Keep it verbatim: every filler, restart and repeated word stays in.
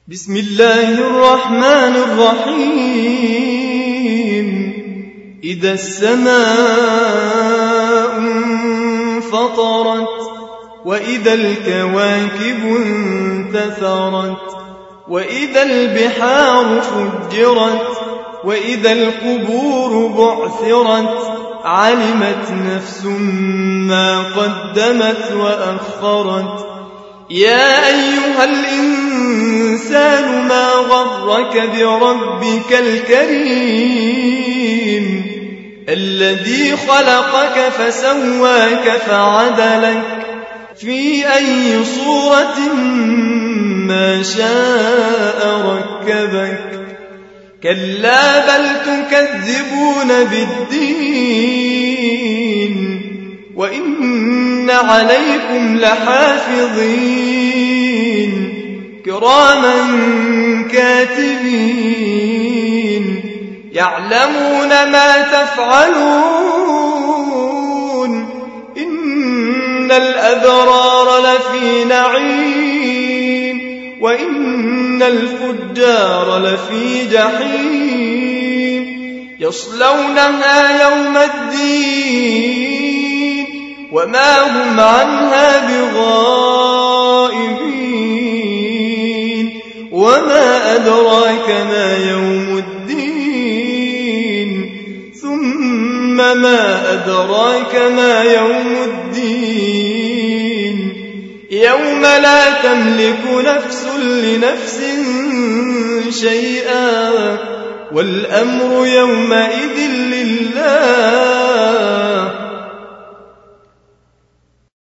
بسم الله الرحمن الرحيم إذا السماء انفطرت وإذا الكواكب انتثرت وإذا البحار فجرت وإذا القبور بعثرت علمت نفس ما قدمت وأخرت يا أيها الإنسان ما غرك بربك الكريم الذي خلقك فسواك فعدلك في أي صورة ما شاء ركبك كلا بل تكذبون بالدين وإن عليكم لحافظين كراما كاتبين يعلمون ما تفعلون إن الأبرار لفي نعيم وإن الفجار لفي جحيم يصلونها يوم الدين وما هم عنها بغائبين وما أدراك ما يوم الدين ثم ما أدراك ما يوم الدين يوم لا تملك نفس لنفس شيئا والأمر يومئذ لله